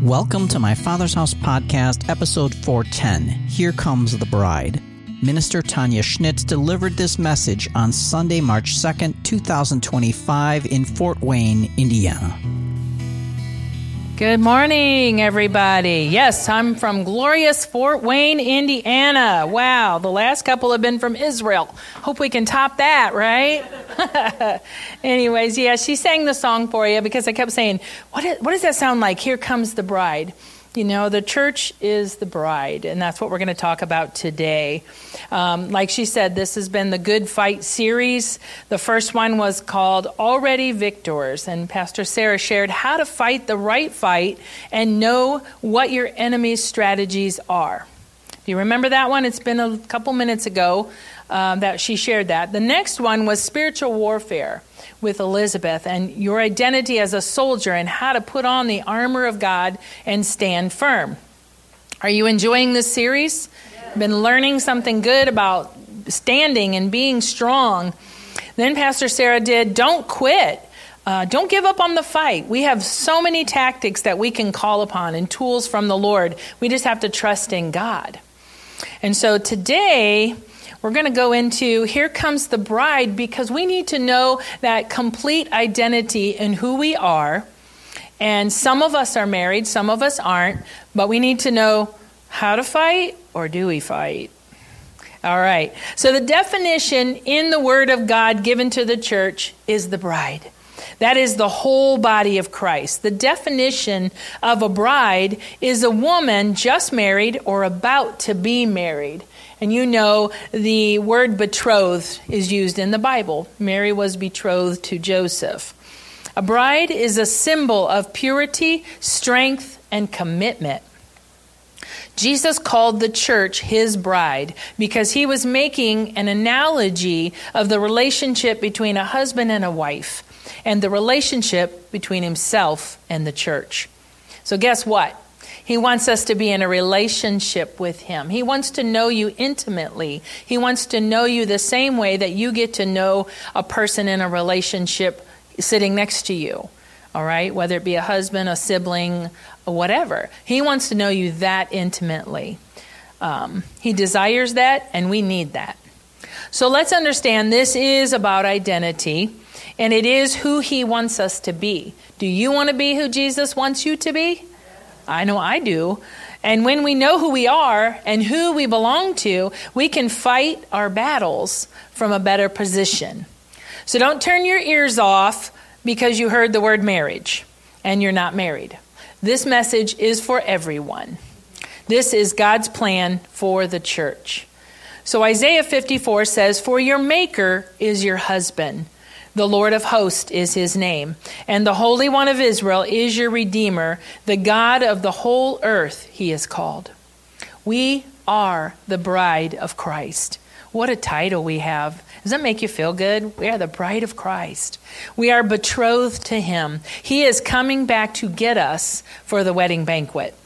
Welcome to my Father's House podcast, episode 410, Here Comes the Bride. Minister Tanya Schnitz delivered this message on Sunday, March 2nd, 2025 in Fort Wayne, Indiana. Good morning, everybody. Yes, I'm from glorious Fort Wayne, Indiana. Wow, the last couple have been from Israel. Hope we can top that, right? Anyways, yeah, she sang the song for you because I kept saying, what does that sound like? Here comes the bride. You know, the church is the bride, and that's what we're going to talk about today. Like she said, this has been the Good Fight series. The first one was called Already Victors, and Pastor Sarah shared how to fight the right fight and know what your enemy's strategies are. Do you remember that one? It's been a couple minutes ago that she shared that. The next one was Spiritual Warfare with Elizabeth and your identity as a soldier and how to put on the armor of God and stand firm. Are you enjoying this series? Yeah. Been learning something good about standing and being strong. Then Pastor Sarah did Don't Quit. Don't give up on the fight. We have so many tactics that we can call upon and tools from the Lord. We just have to trust in God. And so today, we're going to go into Here Comes the Bride because we need to know that complete identity in who we are. And some of us are married, some of us aren't, but we need to know how to fight, or do we fight? All right. So the definition in the Word of God given to the church is the bride. That is the whole body of Christ. The definition of a bride is a woman just married or about to be married. And you know the word betrothed is used in the Bible. Mary was betrothed to Joseph. A bride is a symbol of purity, strength, and commitment. Jesus called the church his bride because he was making an analogy of the relationship between a husband and a wife and the relationship between himself and the church. So guess what? He wants us to be in a relationship with him. He wants to know you intimately. He wants to know you the same way that you get to know a person in a relationship sitting next to you. All right? Whether it be a husband, a sibling, or whatever. He wants to know you that intimately. He desires that, and we need that. So let's understand this is about identity, and it is who he wants us to be. Do you want to be who Jesus wants you to be? I know I do. And when we know who we are and who we belong to, we can fight our battles from a better position. So don't turn your ears off because you heard the word marriage and you're not married. This message is for everyone. This is God's plan for the church. So Isaiah 54 says, "For your maker is your husband. The Lord of hosts is his name, and the Holy One of Israel is your Redeemer. The God of the whole earth he is called." We are the bride of Christ. What a title we have. Does that make you feel good? We are the bride of Christ. We are betrothed to him. He is coming back to get us for the wedding banquet.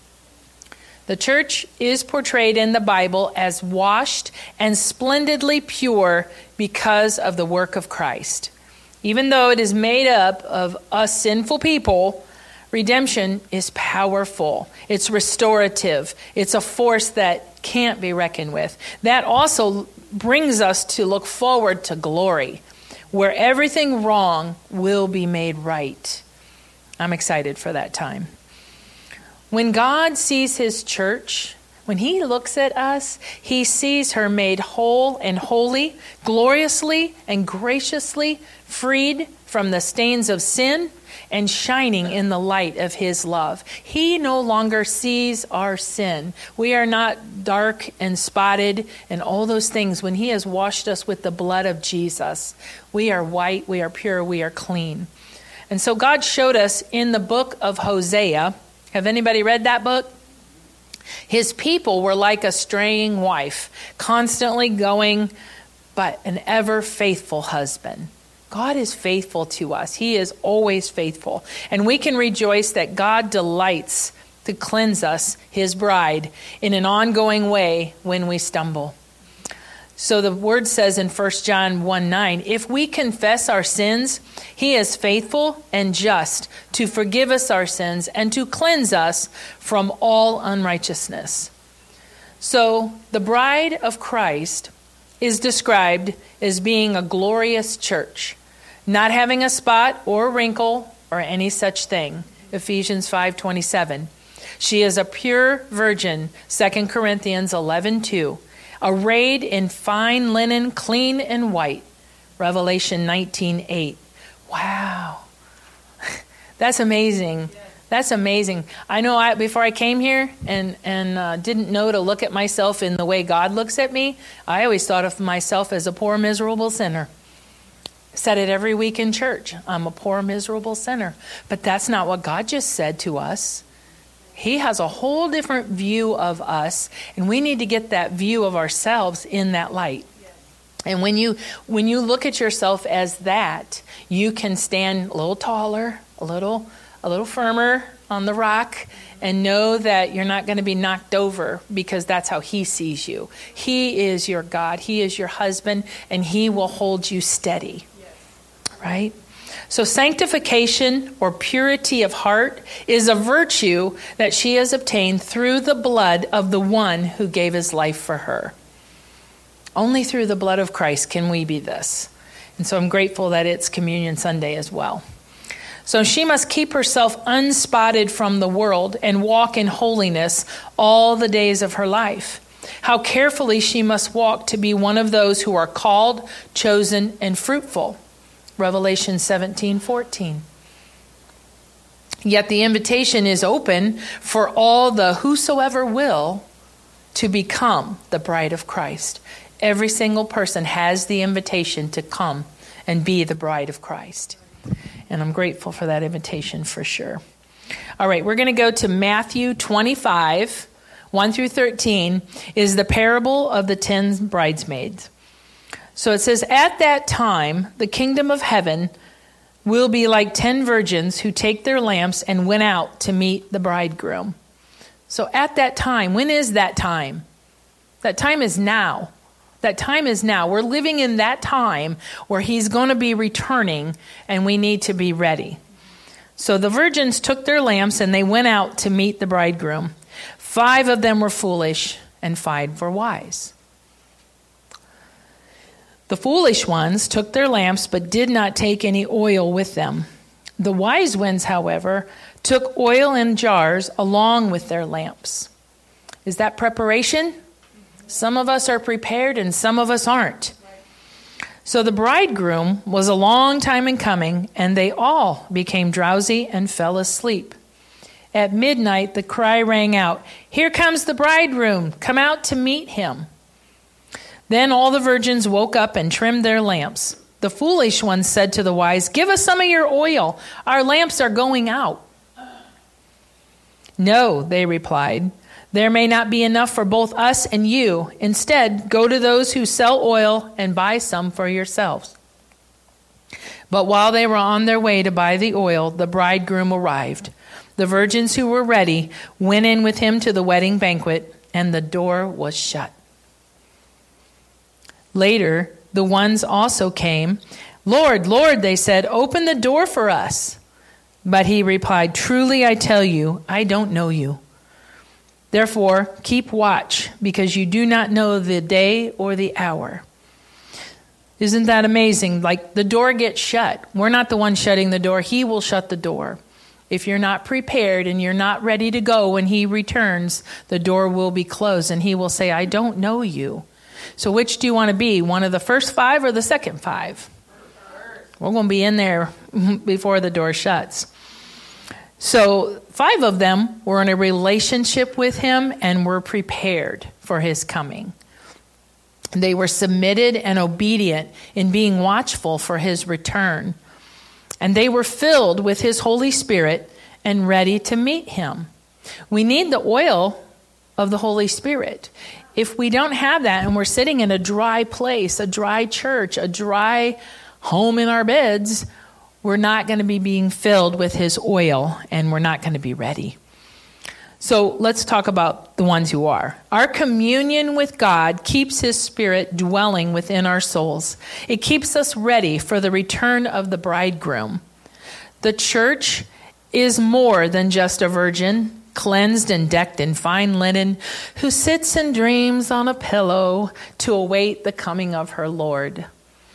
The church is portrayed in the Bible as washed and splendidly pure because of the work of Christ. Even though it is made up of us sinful people, redemption is powerful. It's restorative. It's a force that can't be reckoned with. That also brings us to look forward to glory, where everything wrong will be made right. I'm excited for that time. When God sees his church, when he looks at us, he sees her made whole and holy, gloriously and graciously freed from the stains of sin and shining in the light of his love. He no longer sees our sin. We are not dark and spotted and all those things. When he has washed us with the blood of Jesus, we are white, we are pure, we are clean. And so God showed us in the book of Hosea. Have anybody read that book? His people were like a straying wife, constantly going, but an ever faithful husband. God is faithful to us. He is always faithful. And we can rejoice that God delights to cleanse us, his bride, in an ongoing way when we stumble. So the word says in 1 John 1:9, if we confess our sins, he is faithful and just to forgive us our sins and to cleanse us from all unrighteousness. So the bride of Christ is described as being a glorious church, not having a spot or wrinkle or any such thing. Ephesians 5:27. She is a pure virgin, 2 Corinthians 11:2. Arrayed in fine linen, clean and white. Revelation 19:8. Wow. That's amazing. That's amazing. I know before I came here and didn't know to look at myself in the way God looks at me, I always thought of myself as a poor, miserable sinner. Said it every week in church. I'm a poor, miserable sinner. But that's not what God just said to us. He has a whole different view of us, and we need to get that view of ourselves in that light. Yes. And when you look at yourself as that, you can stand a little taller, a little firmer on the rock, and know that you're not going to be knocked over, because that's how he sees you. He is your God. He is your husband, and he will hold you steady. Yes. Right? So sanctification or purity of heart is a virtue that she has obtained through the blood of the one who gave his life for her. Only through the blood of Christ can we be this. And so I'm grateful that it's Communion Sunday as well. So she must keep herself unspotted from the world and walk in holiness all the days of her life. How carefully she must walk to be one of those who are called, chosen, and fruitful. Revelation 17:14. Yet the invitation is open for all the whosoever will to become the bride of Christ. Every single person has the invitation to come and be the bride of Christ. And I'm grateful for that invitation for sure. All right, we're going to go to Matthew 25, 1 through 13, is the parable of the 10 bridesmaids. So it says, at that time, the kingdom of heaven will be like 10 virgins who take their lamps and went out to meet the bridegroom. So at that time, when is that time? That time is now. That time is now. We're living in that time where he's going to be returning, and we need to be ready. So the virgins took their lamps and they went out to meet the bridegroom. 5 of them were foolish and 5 were wise. The foolish ones took their lamps but did not take any oil with them. The wise ones, however, took oil in jars along with their lamps. Is that preparation? Some of us are prepared and some of us aren't. So the bridegroom was a long time in coming, and they all became drowsy and fell asleep. At midnight, the cry rang out, "Here comes the bridegroom, come out to meet him." Then all the virgins woke up and trimmed their lamps. The foolish ones said to the wise, "Give us some of your oil. Our lamps are going out." "No," they replied, "there may not be enough for both us and you. Instead, go to those who sell oil and buy some for yourselves." But while they were on their way to buy the oil, the bridegroom arrived. The virgins who were ready went in with him to the wedding banquet, and the door was shut. Later, the ones also came. "Lord, Lord," they said, "open the door for us." But he replied, "Truly I tell you, I don't know you. Therefore, keep watch, because you do not know the day or the hour." Isn't that amazing? Like, the door gets shut. We're not the one shutting the door. He will shut the door. If you're not prepared and you're not ready to go when he returns, the door will be closed and he will say, "I don't know you." So which do you want to be? One of the first 5 or the second 5? We're going to be in there before the door shuts. So 5 of them were in a relationship with him and were prepared for his coming. They were submitted and obedient in being watchful for his return. And they were filled with his Holy Spirit and ready to meet him. We need the oil of the Holy Spirit. If we don't have that and we're sitting in a dry place, a dry church, a dry home in our beds, we're not going to be being filled with his oil and we're not going to be ready. So let's talk about the ones who are. Our communion with God keeps his Spirit dwelling within our souls. It keeps us ready for the return of the bridegroom. The church is more than just a virgin, cleansed and decked in fine linen, who sits and dreams on a pillow to await the coming of her Lord.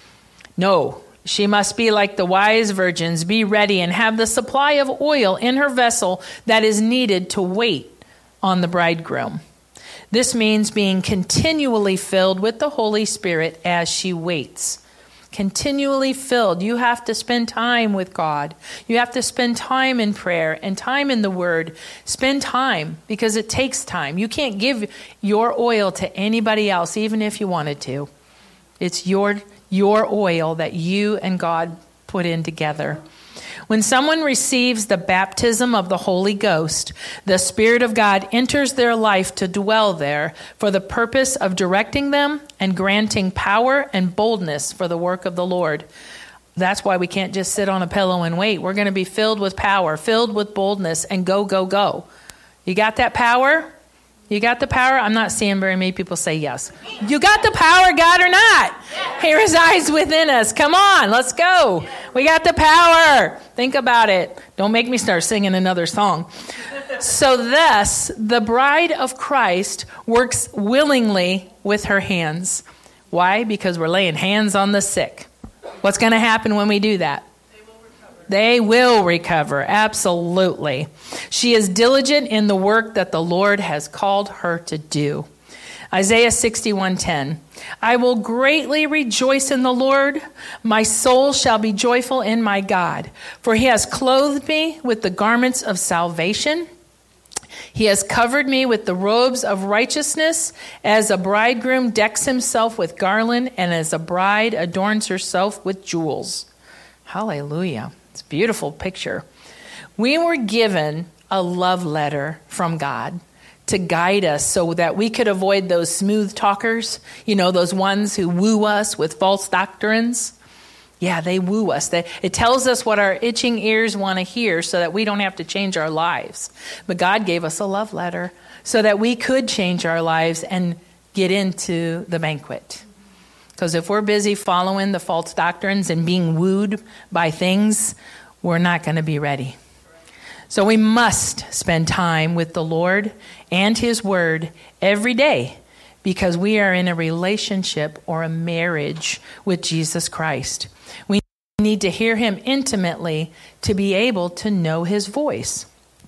No, she must be like the wise virgins, be ready and have the supply of oil in her vessel that is needed to wait on the bridegroom. This means being continually filled with the Holy Spirit as she waits. Continually filled. You have to spend time with God. You have to spend time in prayer and time in the Word. Spend time because it takes time. You can't give your oil to anybody else, even if you wanted to. It's your oil that you and God put in together. When someone receives the baptism of the Holy Ghost, the Spirit of God enters their life to dwell there for the purpose of directing them and granting power and boldness for the work of the Lord. That's why we can't just sit on a pillow and wait. We're going to be filled with power, filled with boldness, and go, go, go. You got that power? You got the power? I'm not seeing very many people say yes. You got the power, God, or not? He resides within us. Come on, let's go. We got the power. Think about it. Don't make me start singing another song. So thus, the bride of Christ works willingly with her hands. Why? Because we're laying hands on the sick. What's going to happen when we do that? They will recover, absolutely. She is diligent in the work that the Lord has called her to do. Isaiah 61:10. I will greatly rejoice in the Lord. My soul shall be joyful in my God. For he has clothed me with the garments of salvation. He has covered me with the robes of righteousness, as a bridegroom decks himself with garland, and as a bride adorns herself with jewels. Hallelujah. It's a beautiful picture. We were given a love letter from God to guide us so that we could avoid those smooth talkers, those ones who woo us with false doctrines. Yeah, they woo us. It tells us what our itching ears want to hear so that we don't have to change our lives. But God gave us a love letter so that we could change our lives and get into the banquet. Because if we're busy following the false doctrines and being wooed by things, we're not going to be ready. So we must spend time with the Lord and his word every day because we are in a relationship or a marriage with Jesus Christ. We need to hear him intimately to be able to know his voice.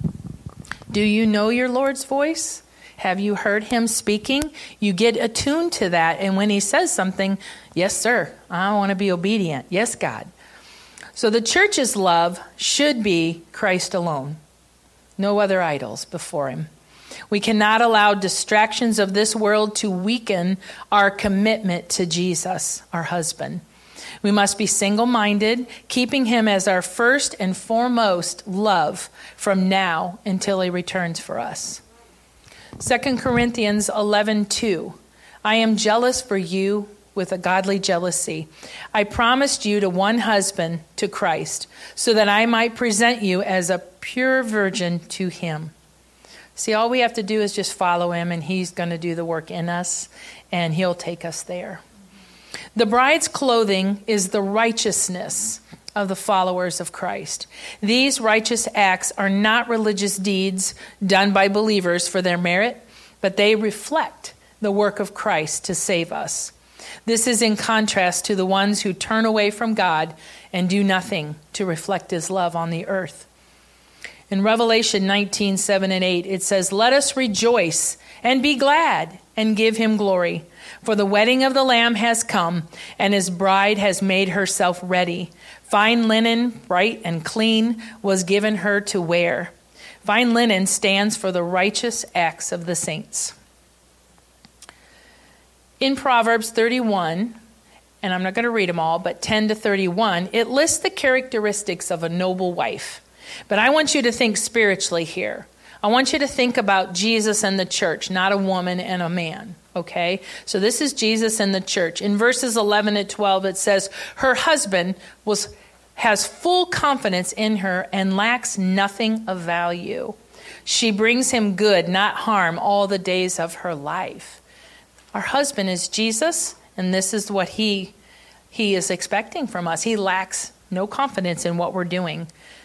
Do you know your Lord's voice? Have you heard him speaking? You get attuned to that. And when he says something, yes, sir, I want to be obedient. Yes, God. So the church's love should be Christ alone. No other idols before him. We cannot allow distractions of this world to weaken our commitment to Jesus, our husband. We must be single-minded, keeping him as our first and foremost love from now until he returns for us. 2 Corinthians 11:2. I am jealous for you with a godly jealousy. I promised you to one husband, to Christ, so that I might present you as a pure virgin to him. See, all we have to do is just follow him, and he's going to do the work in us, and he'll take us there. The bride's clothing is the righteousness of the followers of Christ. These righteous acts are not religious deeds done by believers for their merit, but they reflect the work of Christ to save us. This is in contrast to the ones who turn away from God and do nothing to reflect his love on the earth. In Revelation 19:7-8, it says, "Let us rejoice and be glad and give him glory. For the wedding of the Lamb has come, and his bride has made herself ready. Fine linen, bright and clean, was given her to wear." Fine linen stands for the righteous acts of the saints. In Proverbs 31, and I'm not going to read them all, but 10-31, it lists the characteristics of a noble wife. But I want you to think spiritually here. I want you to think about Jesus and the church, not a woman and a man. Okay? So this is Jesus and the church. In verses 11-12, it says, her husband has full confidence in her and lacks nothing of value. She brings him good, not harm, all the days of her life. Our husband is Jesus, and this is what he is expecting from us. He lacks no confidence in what we're doing.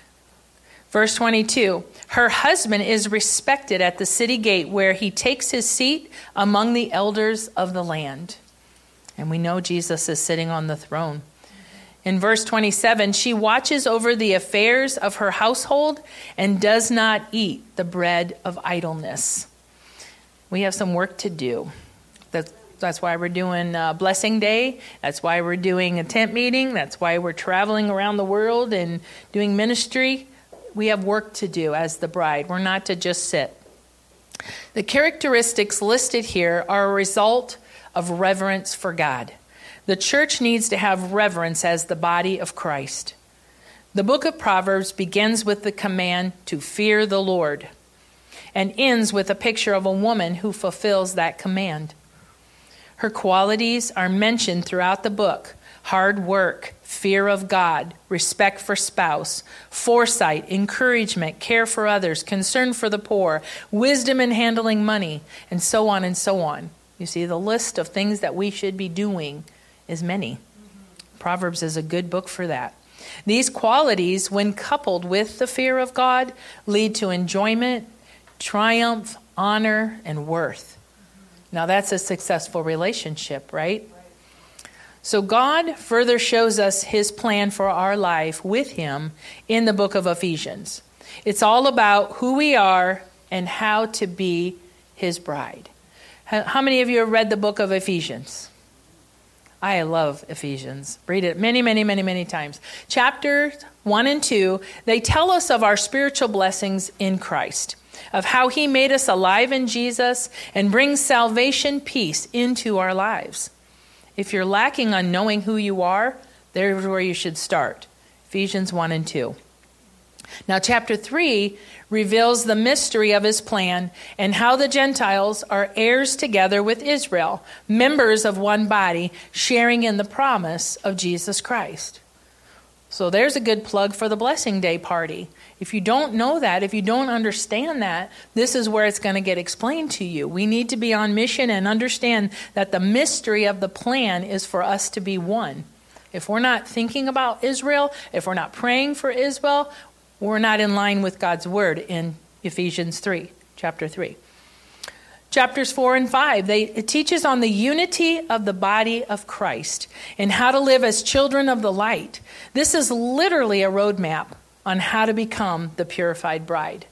Verse 22, her husband is respected at the city gate where he takes his seat among the elders of the land. And we know Jesus is sitting on the throne. In verse 27, she watches over the affairs of her household and does not eat the bread of idleness. We have some work to do. That's why we're doing Blessing Day. That's why we're doing a tent meeting. That's why we're traveling around the world and doing ministry. We have work to do as the bride. We're not to just sit. The characteristics listed here are a result of reverence for God. The church needs to have reverence as the body of Christ. The book of Proverbs begins with the command to fear the Lord and ends with a picture of a woman who fulfills that command. Her qualities are mentioned throughout the book: hard work, fear of God, respect for spouse, foresight, encouragement, care for others, concern for the poor, wisdom in handling money, and so on and so on. You see, the list of things that we should be doing is many. Proverbs is a good book for that. These qualities, when coupled with the fear of God, lead to enjoyment, triumph, honor, and worth. Now that's a successful relationship, right? So God further shows us his plan for our life with him in the book of Ephesians. It's all about who we are and how to be his bride. How many of you have read the book of Ephesians? I love Ephesians. Read it many, many, many, many times. Chapters 1 and 2, they tell us of our spiritual blessings in Christ, of how he made us alive in Jesus and brings salvation, peace into our lives. If you're lacking on knowing who you are, there's where you should start. Ephesians 1 and 2. Now, chapter 3 reveals the mystery of his plan and how the Gentiles are heirs together with Israel, members of one body, sharing in the promise of Jesus Christ. So there's a good plug for the Blessing Day party. If you don't know that, if you don't understand that, this is where it's going to get explained to you. We need to be on mission and understand that the mystery of the plan is for us to be one. If we're not thinking about Israel, if we're not praying for Israel, we're not in line with God's word in Ephesians 3, chapter 3. Chapters 4 and 5, it teaches on the unity of the body of Christ and how to live as children of the light. This is literally a roadmap on how to become the purified bride.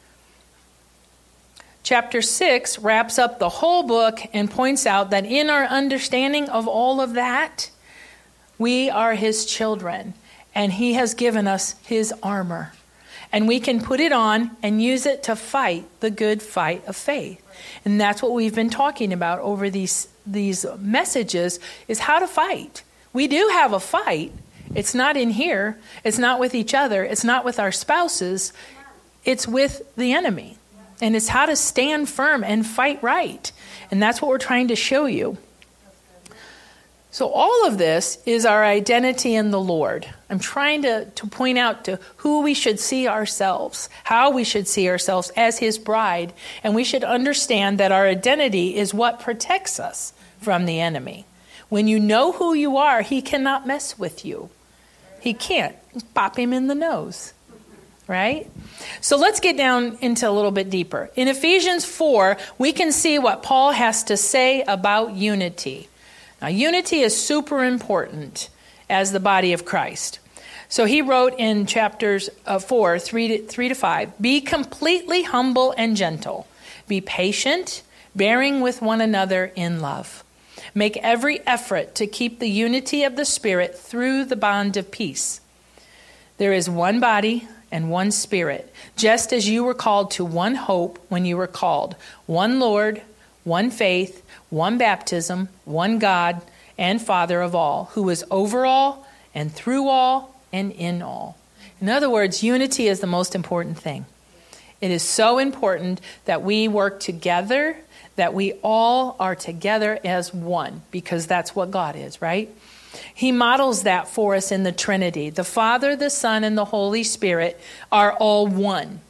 Chapter 6 wraps up the whole book and points out that in our understanding of all of that, we are his children, and he has given us his armor. And we can put it on and use it to fight the good fight of faith. And that's what we've been talking about over these messages, is how to fight. We do have a fight. It's not in here. It's not with each other. It's not with our spouses. It's with the enemy. And it's how to stand firm and fight right. And that's what we're trying to show you. So all of this is our identity in the Lord. I'm trying to point out to who we should see ourselves, how we should see ourselves as his bride. And we should understand that our identity is what protects us from the enemy. When you know who you are, he cannot mess with you. He can't. Pop him in the nose. Right? So let's get down into a little bit deeper. In Ephesians 4, we can see what Paul has to say about unity. Now, unity is super important as the body of Christ. So he wrote in chapters 4, 3 to 5, be completely humble and gentle. Be patient, bearing with one another in love. Make every effort to keep the unity of the Spirit through the bond of peace. There is one body and one Spirit, just as you were called to one hope when you were called, one Lord, one faith, one baptism, one God and Father of all, who is over all and through all and in all. In other words, unity is the most important thing. It is so important that we work together, that we all are together as one, because that's what God is, right? He models that for us in the Trinity. The Father, the Son, and the Holy Spirit are all one.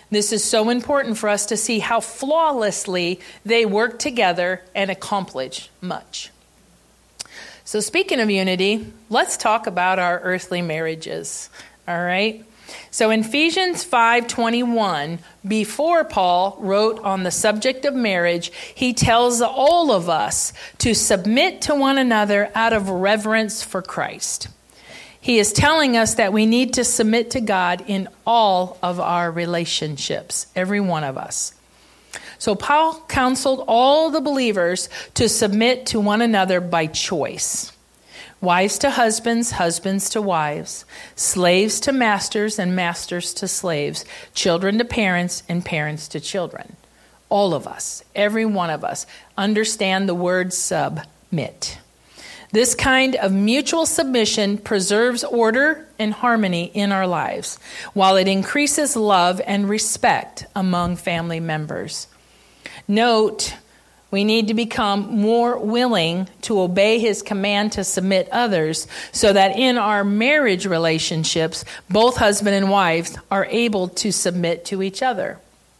This is so important for us to see how flawlessly they work together and accomplish much. So speaking of unity, let's talk about our earthly marriages. All right? So in Ephesians 5:21, before Paul wrote on the subject of marriage, he tells all of us to submit to one another out of reverence for Christ. He is telling us that we need to submit to God in all of our relationships, every one of us. So Paul counseled all the believers to submit to one another by choice. Wives to husbands, husbands to wives, slaves to masters, and masters to slaves, children to parents, and parents to children. All of us, every one of us, understand the word submit. This kind of mutual submission preserves order and harmony in our lives, while it increases love and respect among family members. Note, we need to become more willing to obey his command to submit others so that in our marriage relationships, both husband and wife are able to submit to each other.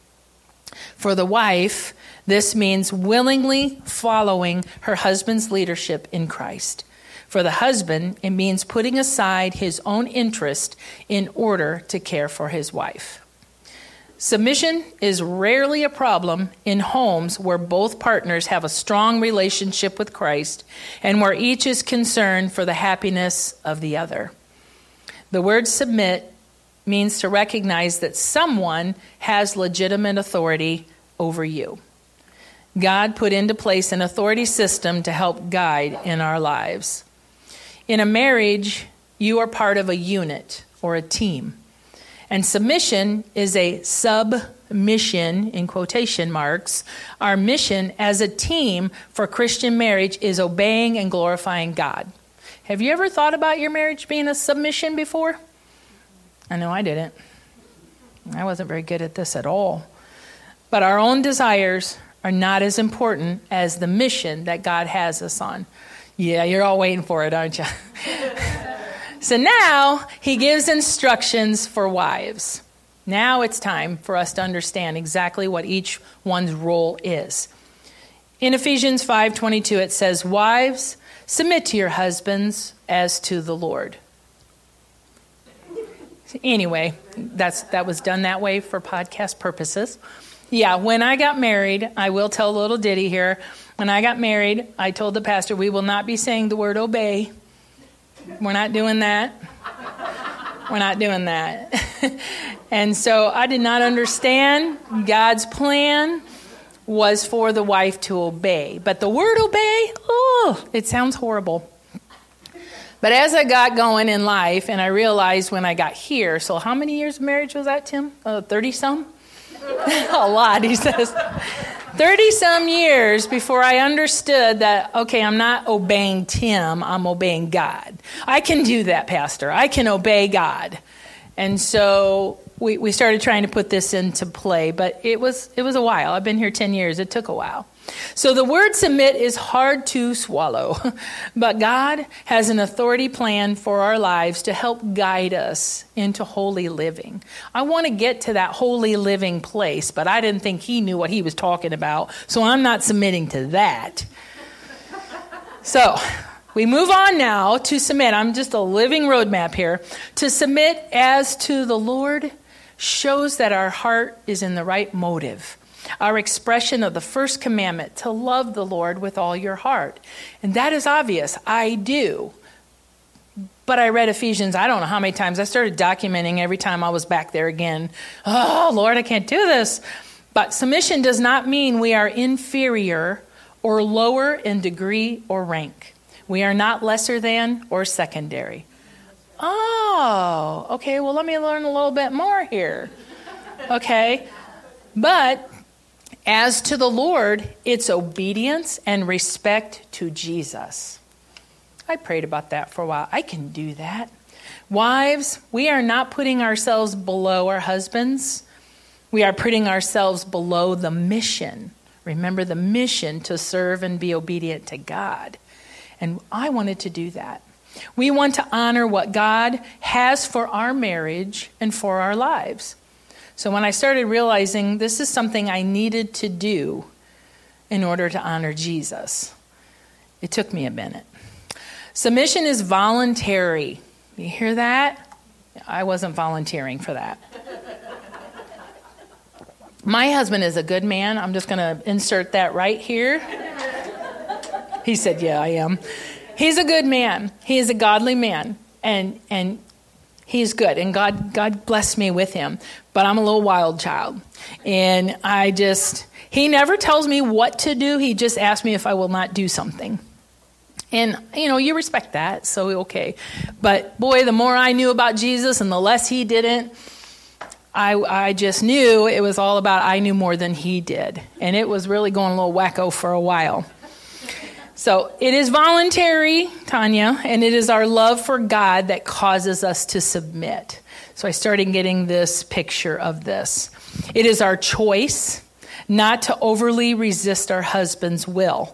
For the wife, this means willingly following her husband's leadership in Christ. For the husband, it means putting aside his own interest in order to care for his wife. Submission is rarely a problem in homes where both partners have a strong relationship with Christ and where each is concerned for the happiness of the other. The word submit means to recognize that someone has legitimate authority over you. God put into place an authority system to help guide in our lives. In a marriage, you are part of a unit or a team. And submission is a submission, in quotation marks. Our mission as a team for Christian marriage is obeying and glorifying God. Have you ever thought about your marriage being a submission before? I know I didn't. I wasn't very good at this at all. But our own desires are not as important as the mission that God has us on. Yeah, you're all waiting for it, aren't you? So now he gives instructions for wives. Now it's time for us to understand exactly what each one's role is. In Ephesians 5:22, it says, "Wives, submit to your husbands as to the Lord." Anyway, that was done that way for podcast purposes. Yeah, when I got married, I will tell a little ditty here. When I got married, I told the pastor, we will not be saying the word obey. We're not doing that. We're not doing that. And so I did not understand God's plan was for the wife to obey. But the word obey, it sounds horrible. But as I got going in life, and I realized when I got here, so how many years of marriage was that, Tim? 30-some? A lot, he says. 30-some years before I understood that, okay, I'm not obeying Tim, I'm obeying God. I can do that, Pastor. I can obey God. And so we started trying to put this into play, but it was a while. I've been here 10 years. It took a while. So the word submit is hard to swallow, but God has an authority plan for our lives to help guide us into holy living. I want to get to that holy living place, but I didn't think he knew what he was talking about, so I'm not submitting to that. So we move on now to submit. I'm just a living roadmap here. To submit as to the Lord shows that our heart is in the right motive. Our expression of the first commandment, to love the Lord with all your heart. And that is obvious. I do. But I read Ephesians, I don't know how many times. I started documenting every time I was back there again. Oh, Lord, I can't do this. But submission does not mean we are inferior or lower in degree or rank. We are not lesser than or secondary. Oh, okay, well, let me learn a little bit more here. Okay, but as to the Lord, it's obedience and respect to Jesus. I prayed about that for a while. I can do that. Wives, we are not putting ourselves below our husbands. We are putting ourselves below the mission. Remember the mission to serve and be obedient to God. And I wanted to do that. We want to honor what God has for our marriage and for our lives. So when I started realizing this is something I needed to do in order to honor Jesus, it took me a minute. Submission is voluntary. You hear that? I wasn't volunteering for that. My husband is a good man. I'm just going to insert that right here. He said, yeah, I am. He's a good man. He is a godly man. And he's good. And God blessed me with him. But I'm a little wild child. And he never tells me what to do. He just asks me if I will not do something. And, you respect that. So, okay. But boy, the more I knew about Jesus and the less he didn't, I just knew it was all about I knew more than he did. And it was really going a little wacko for a while. So it is voluntary, Tanya, and it is our love for God that causes us to submit. So I started getting this picture of this. It is our choice not to overly resist our husband's will.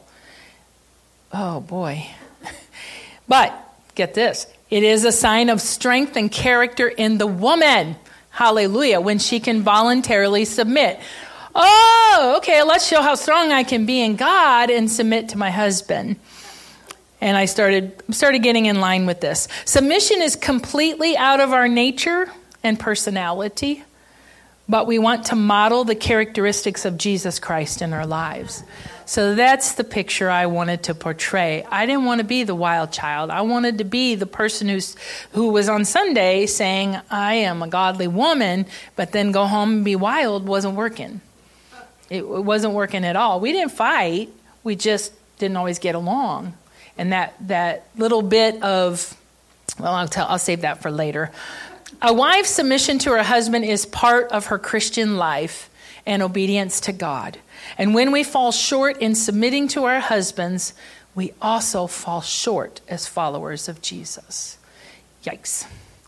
Oh, boy. But get this. It is a sign of strength and character in the woman. Hallelujah. When she can voluntarily submit. Oh, okay, let's show how strong I can be in God and submit to my husband. And I started getting in line with this. Submission is completely out of our nature and personality, but we want to model the characteristics of Jesus Christ in our lives. So that's the picture I wanted to portray. I didn't want to be the wild child. I wanted to be the person who was on Sunday saying, I am a godly woman, but then go home and be wild wasn't working. It wasn't working at all. We didn't fight. We just didn't always get along. And that little bit of, well, I'll save that for later. A wife's submission to her husband is part of her Christian life and obedience to God. And when we fall short in submitting to our husbands, we also fall short as followers of Jesus. Yikes.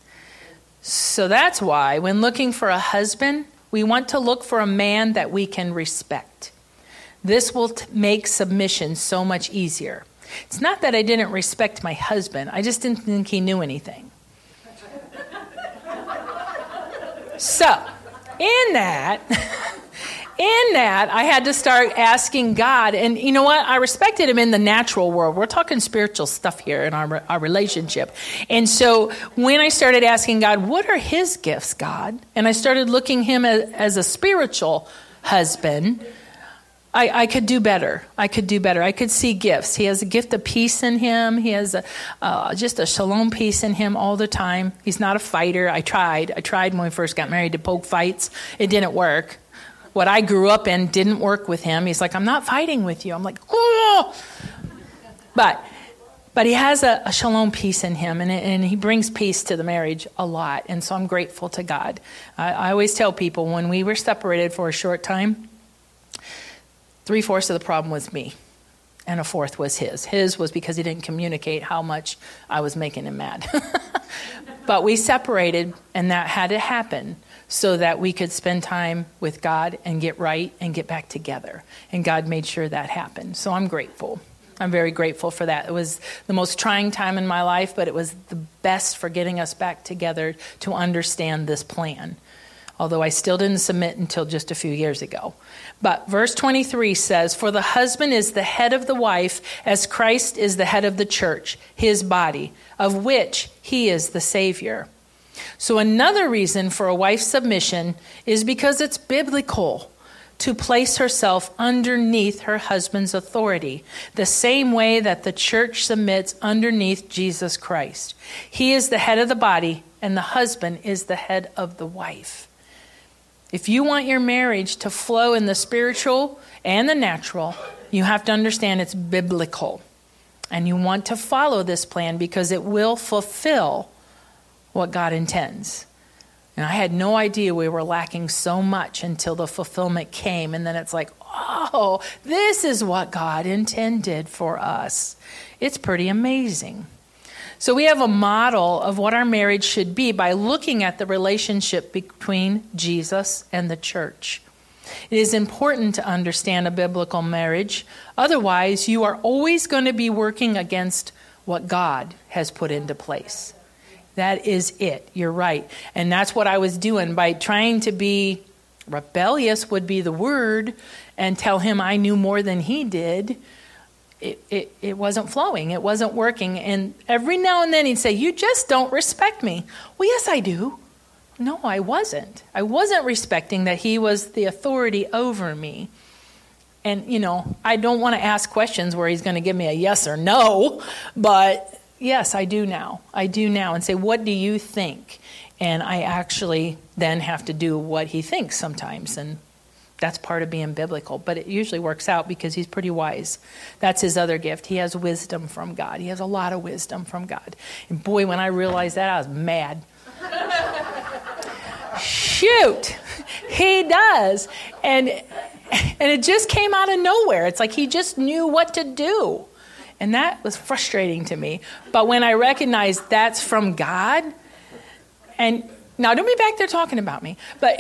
So that's why when looking for a husband, we want to look for a man that we can respect. This will make submission so much easier. It's not that I didn't respect my husband. I just didn't think he knew anything. So, in that, I had to start asking God. And you know what? I respected him in the natural world. We're talking spiritual stuff here in our relationship. And so when I started asking God, what are his gifts, God? And I started looking him as a spiritual husband, I could do better. I could see gifts. He has a gift of peace in him. He has just a shalom peace in him all the time. He's not a fighter. I tried when we first got married to poke fights. It didn't work. What I grew up in didn't work with him. He's like, I'm not fighting with you. I'm like, oh! But he has a shalom peace in him, and he brings peace to the marriage a lot. And so I'm grateful to God. I always tell people when we were separated for a short time, 3/4 of the problem was me, and 1/4 was his. His was because he didn't communicate how much I was making him mad. But we separated, and that had to happen so that we could spend time with God and get right and get back together. And God made sure that happened. So I'm grateful. I'm very grateful for that. It was the most trying time in my life, but it was the best for getting us back together to understand this plan. Although I still didn't submit until just a few years ago. But verse 23 says, for the husband is the head of the wife, as Christ is the head of the church, his body, of which he is the Savior. So another reason for a wife's submission is because it's biblical to place herself underneath her husband's authority, the same way that the church submits underneath Jesus Christ. He is the head of the body, and the husband is the head of the wife. If you want your marriage to flow in the spiritual and the natural, you have to understand it's biblical. And you want to follow this plan because it will fulfill what God intends. And I had no idea we were lacking so much until the fulfillment came. And then it's like, oh, this is what God intended for us. It's pretty amazing. So we have a model of what our marriage should be by looking at the relationship between Jesus and the church. It is important to understand a biblical marriage. Otherwise, you are always going to be working against what God has put into place. That is it. You're right. And that's what I was doing by trying to be rebellious would be the word, and tell him I knew more than he did. It wasn't flowing. It wasn't working. And every now and then he'd say, you just don't respect me. Well, yes, I do. No, I wasn't. I wasn't respecting that he was the authority over me. And, I don't want to ask questions where he's going to give me a yes or no, but yes, I do now. I do now, and say, what do you think? And I actually then have to do what he thinks sometimes, and that's part of being biblical. But it usually works out because he's pretty wise. That's his other gift. He has wisdom from God. He has a lot of wisdom from God. And boy, when I realized that, I was mad. Shoot, he does. And it just came out of nowhere. It's like he just knew what to do. And that was frustrating to me. But when I recognized that's from God, and now don't be back there talking about me, but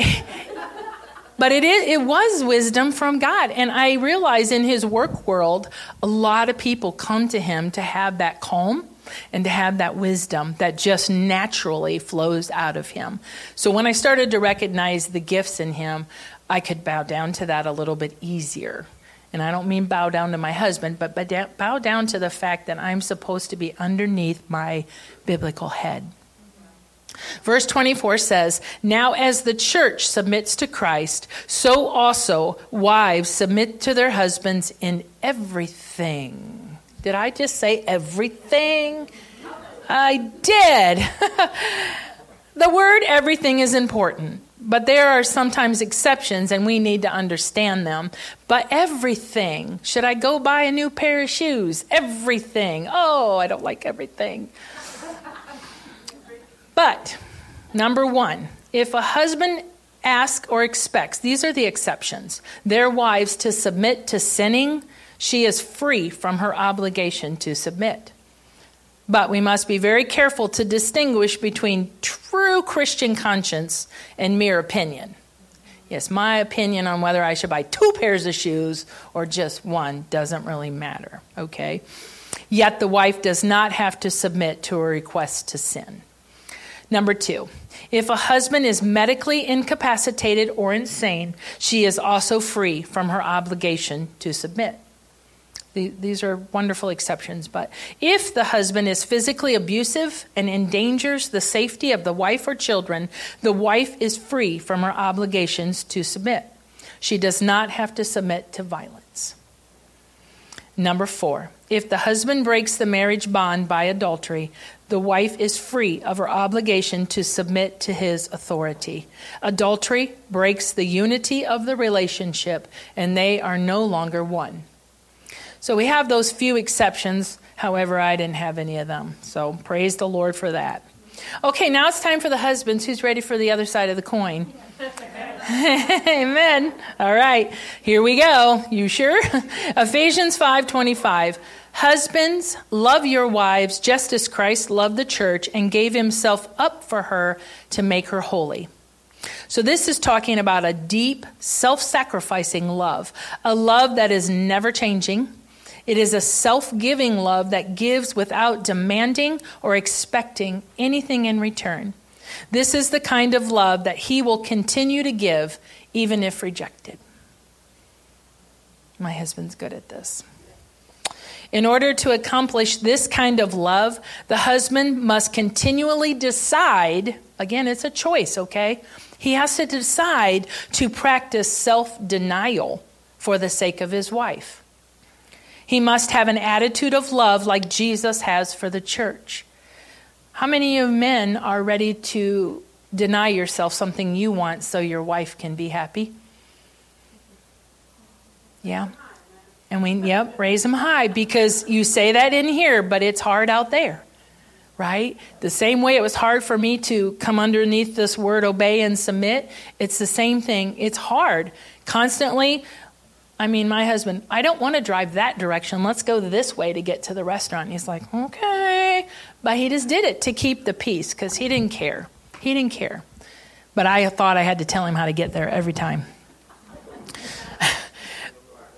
it was wisdom from God. And I realize in his work world, a lot of people come to him to have that calm and to have that wisdom that just naturally flows out of him. So when I started to recognize the gifts in him, I could bow down to that a little bit easier. And I don't mean bow down to my husband, but bow down to the fact that I'm supposed to be underneath my biblical head. Verse 24 says, now as the church submits to Christ, so also wives submit to their husbands in everything. Did I just say everything? I did. The word everything is important, but there are sometimes exceptions and we need to understand them. But everything. Should I go buy a new pair of shoes? Everything. Oh, I don't like everything. But, number one, if a husband asks or expects, these are the exceptions, their wives to submit to sinning, she is free from her obligation to submit. But we must be very careful to distinguish between true Christian conscience and mere opinion. Yes, my opinion on whether I should buy 2 pairs of shoes or just one doesn't really matter, okay? Yet the wife does not have to submit to a request to sin. Number 2, if a husband is medically incapacitated or insane, she is also free from her obligation to submit. These are wonderful exceptions, but if the husband is physically abusive and endangers the safety of the wife or children, the wife is free from her obligations to submit. She does not have to submit to violence. Number 4, if the husband breaks the marriage bond by adultery, the wife is free of her obligation to submit to his authority. Adultery breaks the unity of the relationship, and they are no longer one. So we have those few exceptions. However, I didn't have any of them. So praise the Lord for that. Okay, now it's time for the husbands. Who's ready for the other side of the coin? Amen. All right, here we go. You sure? Ephesians 5:25. Husbands, love your wives just as Christ loved the church and gave himself up for her to make her holy. So this is talking about a deep, self-sacrificing love, a love that is never changing. It is a self-giving love that gives without demanding or expecting anything in return. This is the kind of love that he will continue to give even if rejected. My husband's good at this. In order to accomplish this kind of love, the husband must continually decide, again, it's a choice, okay? He has to decide to practice self-denial for the sake of his wife. He must have an attitude of love like Jesus has for the church. How many of you men are ready to deny yourself something you want so your wife can be happy? Yeah. And raise them high, because you say that in here, but it's hard out there, right? The same way it was hard for me to come underneath this word obey and submit, it's the same thing. It's hard. Constantly, my husband, I don't want to drive that direction. Let's go this way to get to the restaurant. And he's like, okay. But he just did it to keep the peace because he didn't care. He didn't care. But I thought I had to tell him how to get there every time.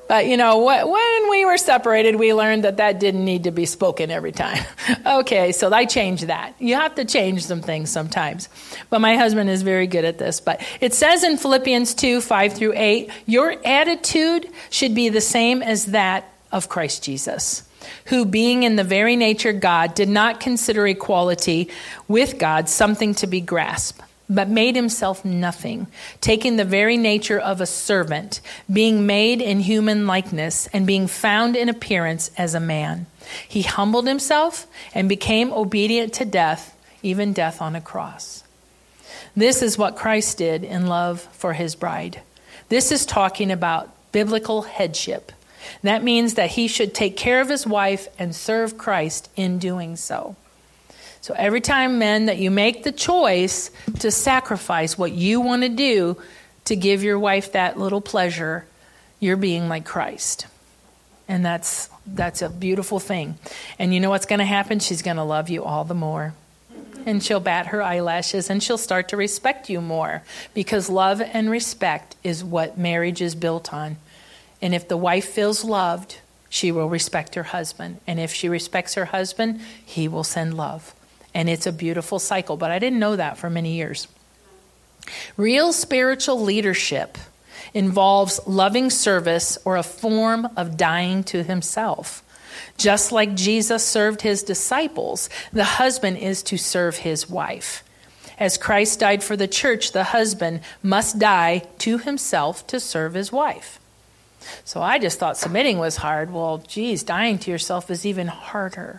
But, when we were separated, we learned that didn't need to be spoken every time. Okay, so I changed that. You have to change some things sometimes. But my husband is very good at this. But it says in Philippians 2, 5-8, your attitude should be the same as that of Christ Jesus, who being in the very nature God, did not consider equality with God something to be grasped, but made himself nothing, taking the very nature of a servant, being made in human likeness, and being found in appearance as a man. He humbled himself and became obedient to death, even death on a cross. This is what Christ did in love for his bride. This is talking about biblical headship. That means that he should take care of his wife and serve Christ in doing so. So every time, men, that you make the choice to sacrifice what you want to do to give your wife that little pleasure, you're being like Christ. And that's a beautiful thing. And you know what's going to happen? She's going to love you all the more. And she'll bat her eyelashes and she'll start to respect you more, because love and respect is what marriage is built on. And if the wife feels loved, she will respect her husband. And if she respects her husband, he will send love. And it's a beautiful cycle, but I didn't know that for many years. Real spiritual leadership involves loving service or a form of dying to himself. Just like Jesus served his disciples, the husband is to serve his wife. As Christ died for the church, the husband must die to himself to serve his wife. So I just thought submitting was hard. Well, geez, dying to yourself is even harder.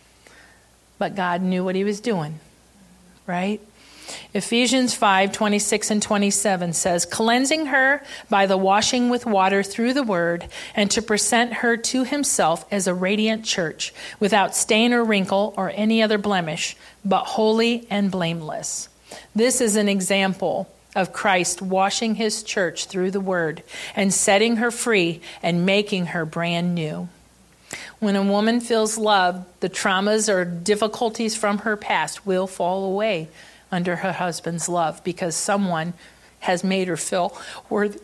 But God knew what he was doing, right? Ephesians 5:26-27 says, cleansing her by the washing with water through the word, and to present her to himself as a radiant church, without stain or wrinkle or any other blemish, but holy and blameless. This is an example of Christ washing his church through the word and setting her free and making her brand new. When a woman feels loved, the traumas or difficulties from her past will fall away under her husband's love, because someone has made her feel worthy.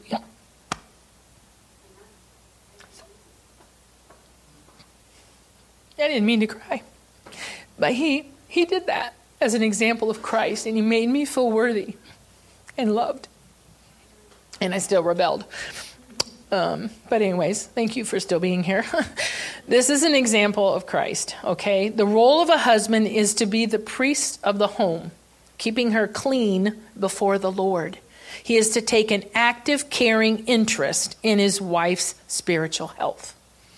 I didn't mean to cry. But he did that as an example of Christ, and he made me feel worthy and loved. And I still rebelled. But anyways, thank you for still being here. This is an example of Christ, okay? The role of a husband is to be the priest of the home, keeping her clean before the Lord. He is to take an active, caring interest in his wife's spiritual health.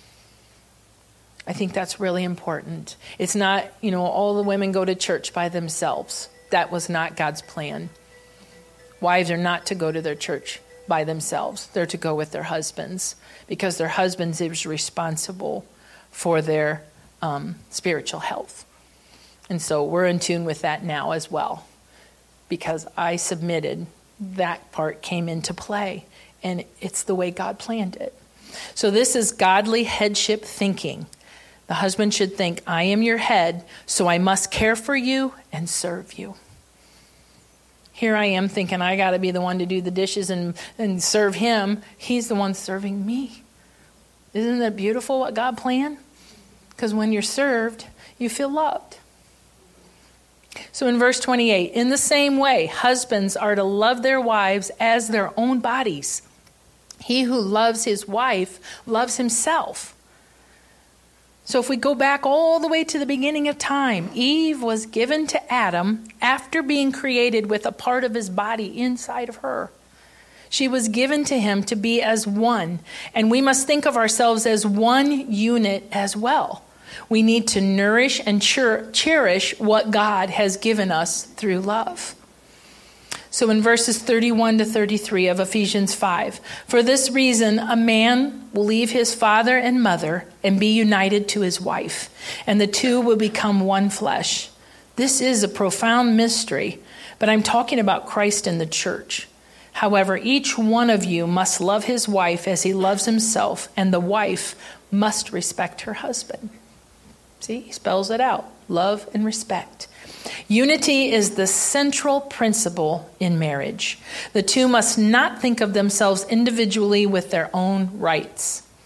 I think that's really important. It's not, all the women go to church by themselves. That was not God's plan. Wives are not to go to their church by themselves. They're to go with their husbands, because their husbands is responsible for their spiritual health. And so we're in tune with that now as well, because I submitted, that part came into play, and it's the way God planned it. So this is godly headship thinking. The husband should think, I am your head, so I must care for you and serve you. Here I am thinking I got to be the one to do the dishes and serve him. He's the one serving me. Isn't that beautiful what God planned? Because when you're served, you feel loved. So in verse 28, in the same way, husbands are to love their wives as their own bodies. He who loves his wife loves himself. So if we go back all the way to the beginning of time, Eve was given to Adam after being created with a part of his body inside of her. She was given to him to be as one, and we must think of ourselves as one unit as well. We need to nourish and cherish what God has given us through love. So in verses 31-33 of Ephesians 5, for this reason, a man will leave his father and mother and be united to his wife, and the two will become one flesh. This is a profound mystery, but I'm talking about Christ and the church. However, each one of you must love his wife as he loves himself, and the wife must respect her husband. See, he spells it out. Love and respect. Unity is the central principle in marriage. The two must not think of themselves individually with their own rights.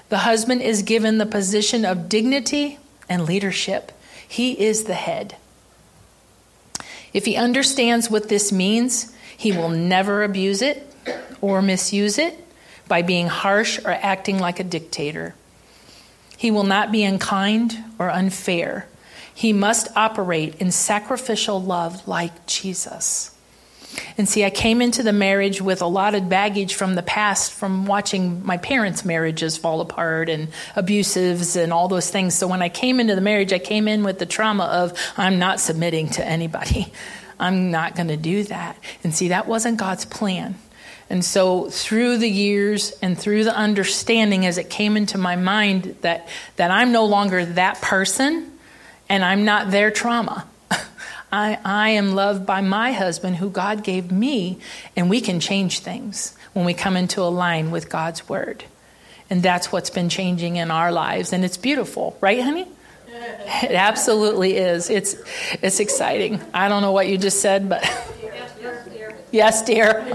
The husband is given the position of dignity and leadership. He is the head. If he understands what this means, he will never abuse it or misuse it by being harsh or acting like a dictator. He will not be unkind or unfair. He must operate in sacrificial love like Jesus. And see, I came into the marriage with a lot of baggage from the past, from watching my parents' marriages fall apart and abusives and all those things. So when I came into the marriage, I came in with the trauma of, I'm not submitting to anybody. I'm not going to do that. And see, that wasn't God's plan. And so through the years and through the understanding as it came into my mind that I'm no longer that person and I'm not their trauma. I am loved by my husband who God gave me, and we can change things when we come into a line with God's word. And that's what's been changing in our lives. And it's beautiful. Right, honey? It absolutely is. It's exciting. I don't know what you just said, but... Yes, dear.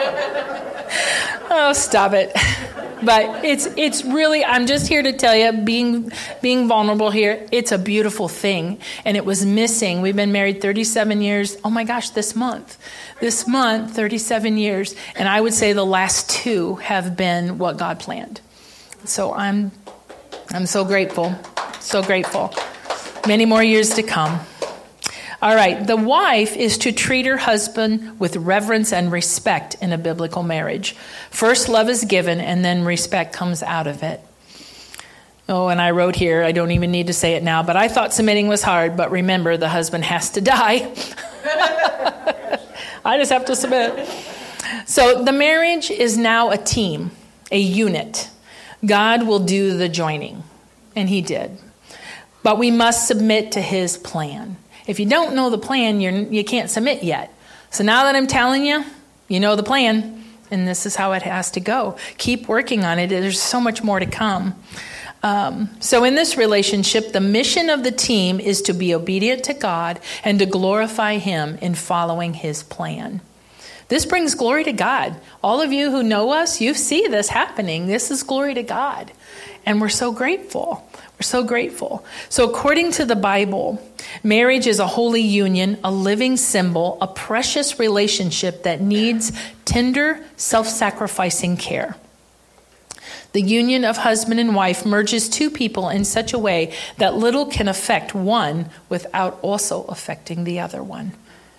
Oh, stop it. But it's really, I'm just here to tell you, being vulnerable here, it's a beautiful thing. And it was missing. We've been married 37 years. Oh my gosh, this month, 37 years. And I would say the last 2 have been what God planned. So I'm so grateful. So grateful. Many more years to come. All right, the wife is to treat her husband with reverence and respect in a biblical marriage. First, love is given, and then respect comes out of it. Oh, and I wrote here, I don't even need to say it now, but I thought submitting was hard, but remember, the husband has to die. I just have to submit. So the marriage is now a team, a unit. God will do the joining, and he did. But we must submit to his plan. If you don't know the plan, you can't submit yet. So now that I'm telling you, you know the plan, and this is how it has to go. Keep working on it. There's so much more to come. So in this relationship, the mission of the team is to be obedient to God and to glorify him in following his plan. This brings glory to God. All of you who know us, you see this happening. This is glory to God. And we're so grateful. We're so grateful. So according to the Bible, marriage is a holy union, a living symbol, a precious relationship that needs tender, self-sacrificing care. The union of husband and wife merges 2 people in such a way that little can affect one without also affecting the other one.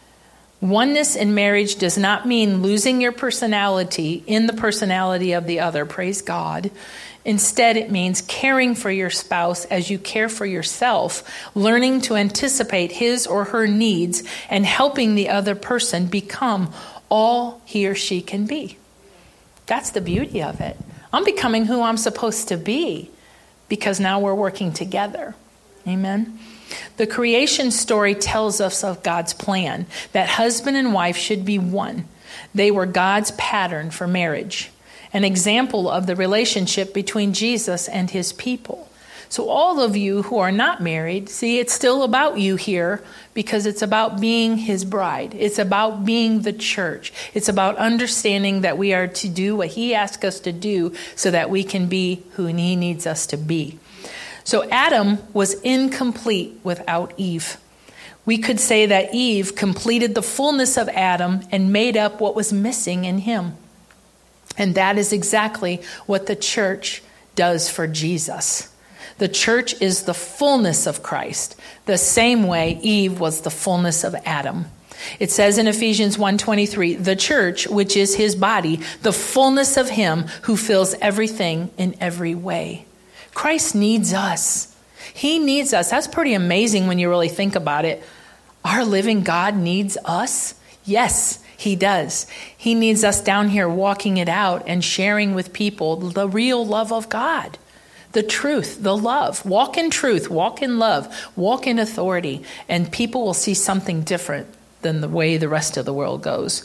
Oneness in marriage does not mean losing your personality in the personality of the other. Praise God. Instead, it means caring for your spouse as you care for yourself, learning to anticipate his or her needs, and helping the other person become all he or she can be. That's the beauty of it. I'm becoming who I'm supposed to be because now we're working together. Amen. The creation story tells us of God's plan, that husband and wife should be one. They were God's pattern for marriage, an example of the relationship between Jesus and his people. So all of you who are not married, see, it's still about you here because it's about being his bride. It's about being the church. It's about understanding that we are to do what he asked us to do so that we can be who he needs us to be. So Adam was incomplete without Eve. We could say that Eve completed the fullness of Adam and made up what was missing in him. And that is exactly what the church does for Jesus. The church is the fullness of Christ, the same way Eve was the fullness of Adam. It says in Ephesians 1:23, the church, which is his body, the fullness of him who fills everything in every way. Christ needs us. He needs us. That's pretty amazing when you really think about it. Our living God needs us? Yes, he does. He needs us down here walking it out and sharing with people the real love of God. The truth, the love. Walk in truth, walk in love, walk in authority, and people will see something different than the way the rest of the world goes.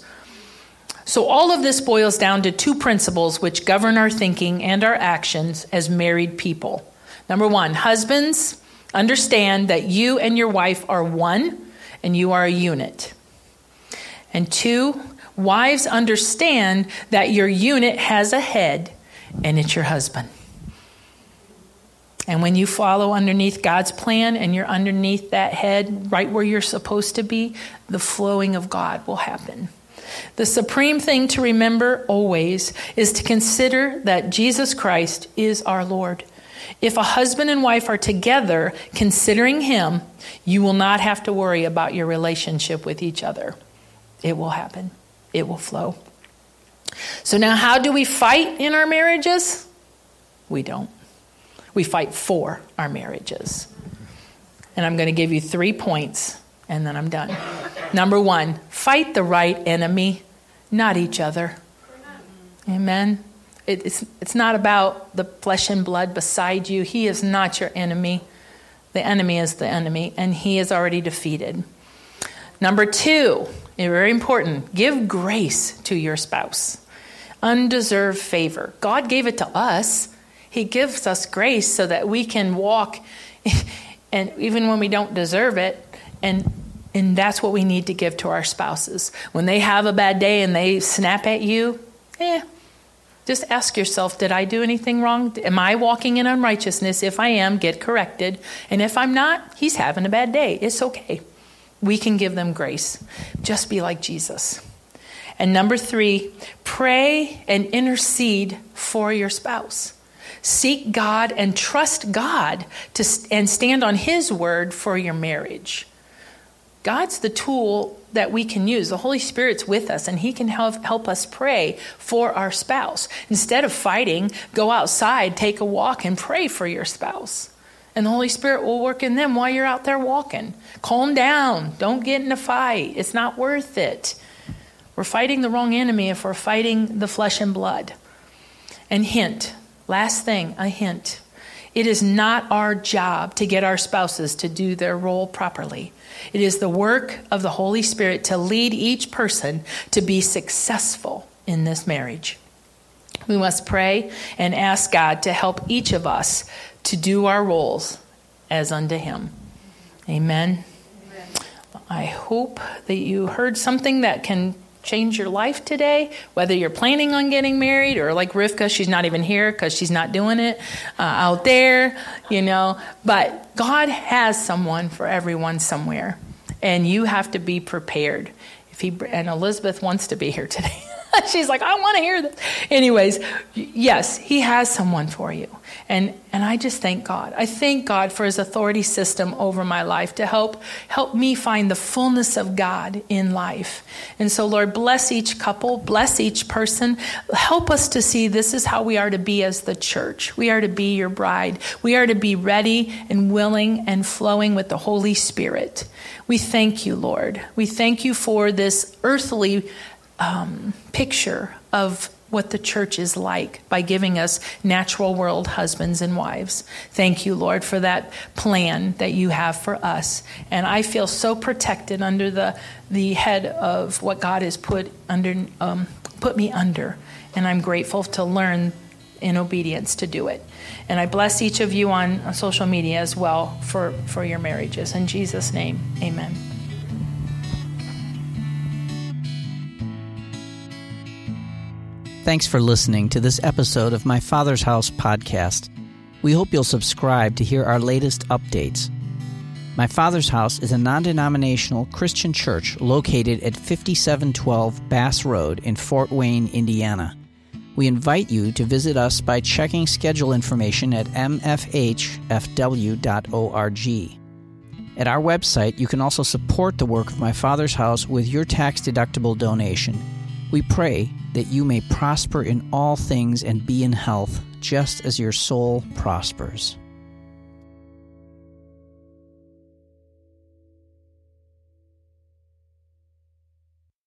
So all of this boils down to 2 principles which govern our thinking and our actions as married people. Number 1, husbands, understand that you and your wife are one and you are a unit. And 2, wives, understand that your unit has a head and it's your husband. And when you follow underneath God's plan and you're underneath that head, right where you're supposed to be, the flowing of God will happen. The supreme thing to remember always is to consider that Jesus Christ is our Lord. If a husband and wife are together considering him, you will not have to worry about your relationship with each other. It will happen. It will flow. So now how do we fight in our marriages? We don't. We fight for our marriages. And I'm going to give you 3 points, and then I'm done. Number 1, fight the right enemy, not each other. Amen. It's not about the flesh and blood beside you. He is not your enemy. The enemy is the enemy, and he is already defeated. Number 2, very important, give grace to your spouse. Undeserved favor. God gave it to us. He gives us grace so that we can walk, and even when we don't deserve it, and that's what we need to give to our spouses. When they have a bad day and they snap at you, just ask yourself, did I do anything wrong? Am I walking in unrighteousness? If I am, get corrected. And if I'm not, he's having a bad day. It's okay. We can give them grace. Just be like Jesus. And number 3, pray and intercede for your spouse. Seek God and trust God and stand on his word for your marriage. God's the tool that we can use. The Holy Spirit's with us, and he can help us pray for our spouse. Instead of fighting, go outside, take a walk, and pray for your spouse. And the Holy Spirit will work in them while you're out there walking. Calm down. Don't get in a fight. It's not worth it. We're fighting the wrong enemy if we're fighting the flesh and blood. And hint, last thing, a hint. It is not our job to get our spouses to do their role properly. It is the work of the Holy Spirit to lead each person to be successful in this marriage. We must pray and ask God to help each of us to do our roles as unto him. Amen. Amen. I hope that you heard something that can change your life today, whether you're planning on getting married or like Rivka, she's not even here because she's not doing it out there, But God has someone for everyone somewhere, and you have to be prepared. And Elizabeth wants to be here today. She's like, I want to hear this. Anyways, yes, he has someone for you. And I just thank God. I thank God for his authority system over my life to help me find the fullness of God in life. And so, Lord, bless each couple, bless each person. Help us to see this is how we are to be as the church. We are to be your bride. We are to be ready and willing and flowing with the Holy Spirit. We thank you, Lord. We thank you for this earthly picture of what the church is like by giving us natural world husbands and wives. Thank you, Lord, for that plan that you have for us. And I feel so protected under the head of what God has put me under. And I'm grateful to learn in obedience to do it. And I bless each of you on social media as well for your marriages. In Jesus' name, amen. Thanks for listening to this episode of My Father's House podcast. We hope you'll subscribe to hear our latest updates. My Father's House is a non-denominational Christian church located at 5712 Bass Road in Fort Wayne, Indiana. We invite you to visit us by checking schedule information at mfhfw.org. At our website, you can also support the work of My Father's House with your tax-deductible donation. We pray that you may prosper in all things and be in health, just as your soul prospers.